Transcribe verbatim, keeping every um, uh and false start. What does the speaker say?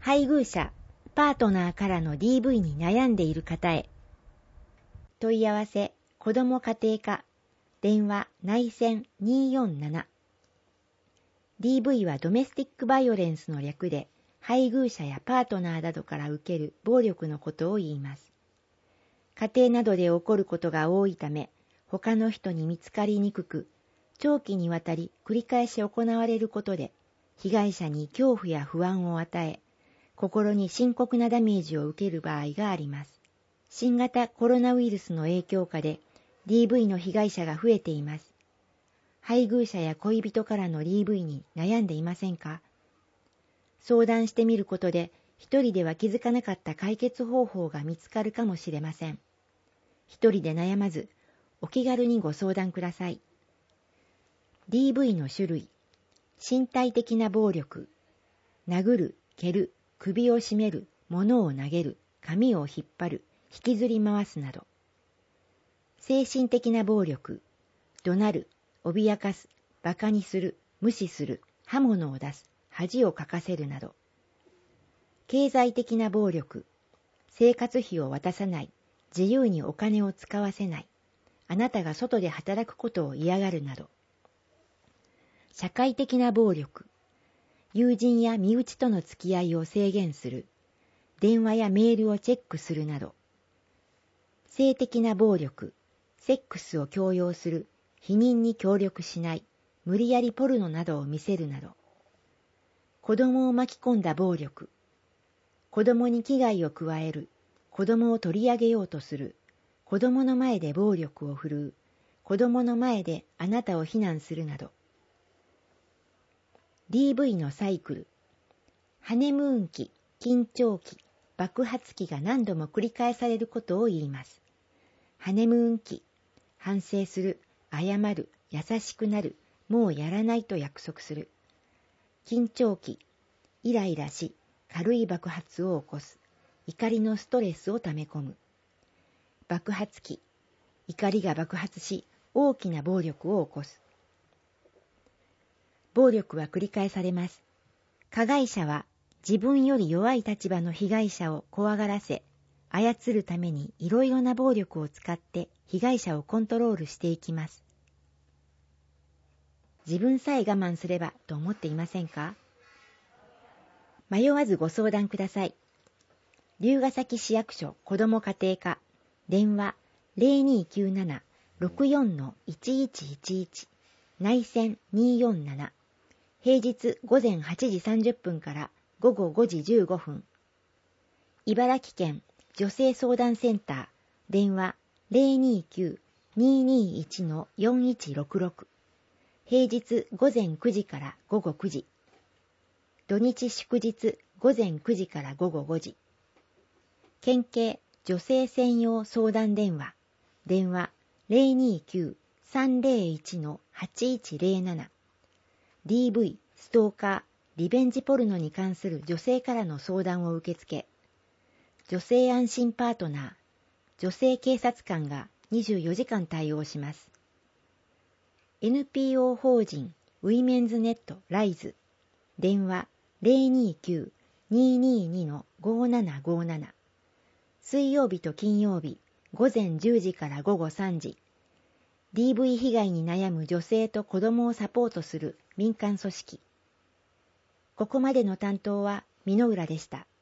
配偶者、パートナーからの ディーブイ に悩んでいる方へ。問い合わせ、子ども家庭課、電話内線にーよんなな。ディーブイ はドメスティックバイオレンスの略で、配偶者やパートナーなどから受ける暴力のことを言います。家庭などで起こることが多いため、他の人に見つかりにくく、長期にわたり繰り返し行われることで、被害者に恐怖や不安を与え、心に深刻なダメージを受ける場合があります。新型コロナウイルスの影響下で ディーブイ の被害者が増えています。配偶者や恋人からの ディーブイ に悩んでいませんか？相談してみることで、一人では気づかなかった解決方法が見つかるかもしれません。一人で悩まず、お気軽にご相談ください。ディーブイ の種類、身体的な暴力、殴る、蹴る、首を絞める、物を投げる、髪を引っ張る、引きずり回すなど。精神的な暴力、怒鳴る、脅かす、馬鹿にする、無視する、刃物を出す、恥をかかせるなど。経済的な暴力、生活費を渡さない、自由にお金を使わせない、あなたが外で働くことを嫌がるなど。社会的な暴力、友人や身内との付き合いを制限する、電話やメールをチェックするなど。性的な暴力、セックスを強要する、避妊に協力しない、無理やりポルノなどを見せるなど。子供を巻き込んだ暴力、子供に危害を加える、子供を取り上げようとする、子供の前で暴力を振るう、子供の前であなたを非難するなど。ディーブイ のサイクル、ハネムーン期、緊張期、爆発期が何度も繰り返されることを言います。ハネムーン期、反省する、謝る、優しくなる、もうやらないと約束する。緊張期、イライラし、軽い爆発を起こす、怒りのストレスを溜め込む。爆発期、怒りが爆発し、大きな暴力を起こす。暴力は繰り返されます。加害者は自分より弱い立場の被害者を怖がらせ、操るためにいろいろな暴力を使って被害者をコントロールしていきます。自分さえ我慢すればと思っていませんか？迷わずご相談ください。龍ケ崎市役所子ども家庭課、電話 ゼロにーきゅうなな ろくよん いちいちいちいち、内線にーよんなな。平日午前はちじさんじゅっぷんから午後ごじじゅうごふん。茨城県女性相談センター、電話 ゼロにーきゅう にーにーいち よんいちろくろく。平日午前くじから午後くじ。土日祝日午前くじから午後ごじ。県警女性専用相談電話、電話 ゼロにーきゅう さんゼロいち はちいちゼロなな。ディーブイ、ストーカー、リベンジポルノに関する女性からの相談を受け付け、女性安心パートナー、女性警察官がにじゅうよじかん対応します。エヌピーオー 法人ウィメンズネットライズ、電話 ゼロにーきゅう にーにーにー ごななごなな。水曜日と金曜日、午前じゅうじから午後さんじ。ディーブイ 被害に悩む女性と子供をサポートする民間組織。ここまでの担当は箕浦でした。